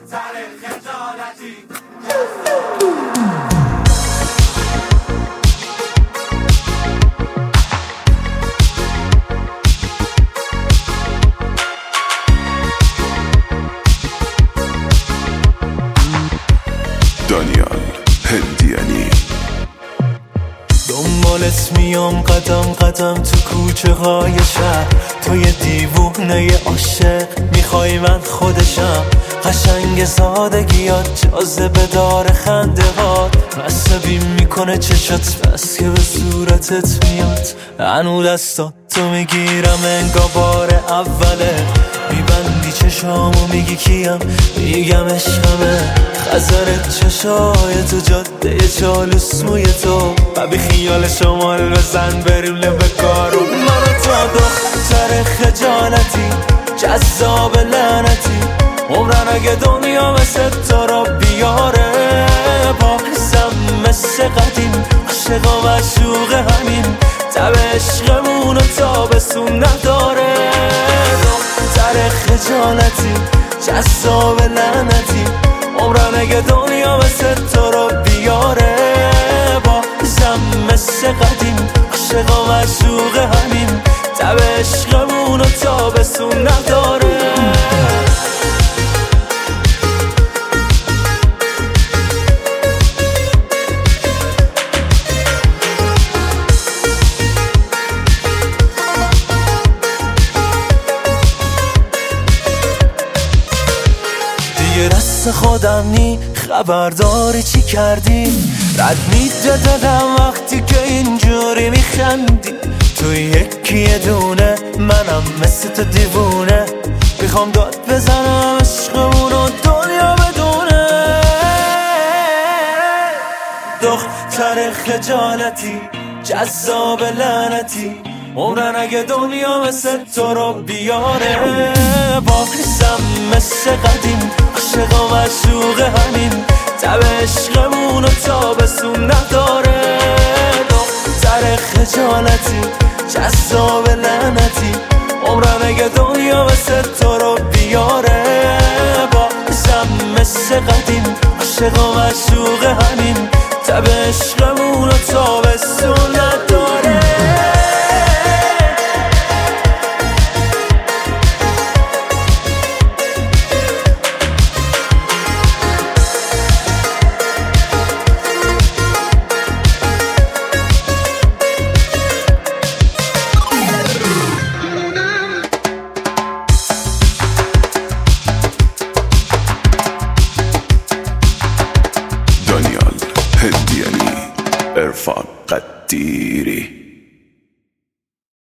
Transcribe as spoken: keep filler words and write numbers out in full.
دختر خجالتی. دانیال هندیانی. دنبالت میام قدم قدم تو کوچه های شهر، تو یه دیوونه عاشق میخوای من خودشم. قشنگ سادگیات جاذبه داره خنده هات، عصبی میکنه چشات بس که به صورتت میاد. هنو دستات تو میگیرم انگار بار اوله، میبندی چشامو میگی کیم، میگم عشقمه. خزرت چشای تو جاده چالوس موی تو، و بی خیال شمال بزن بریم لب کارو. من تو دختر خجالتی، جذاب لعنتی، عمرن اگه دنیا مثل تو را بیاره. بازم مثل قدیم عاشق و معشوق همین، تب عشقمون و تابستون نداره. دختر خجالتی، جذاب لعنتی، عمرن اگه دنیا مثل تو را بیاره. بازم مثل قدیم عاشق و معشوق همین، تب عشقمون و تابستون نداره. دیگه دست خودم نی، خبرداری چی کردی؟ رد میده دلم وقتی که اینجوری میخندی. تو یکی یه دونه، منم مثل تو دیوونه، میخوام داد بزنم عشقمون و دنیا بدونه. دختر خجالتی، جذاب لعنتی، عمرن اگه دنیا مثل تو رو بیاره. بازم مثل قدیم عاشق و معشوق همین، تب عشقمون و تابستون نداره. دختر خجالتی، جذاب لعنتی، عمرن اگه دنیا مثل تو رو بیاره. بازم مثل قدیم عاشق و معشوق همین، تب عشقمون و تابستون نداره. دانیال هندیانی، عرفان قدیری.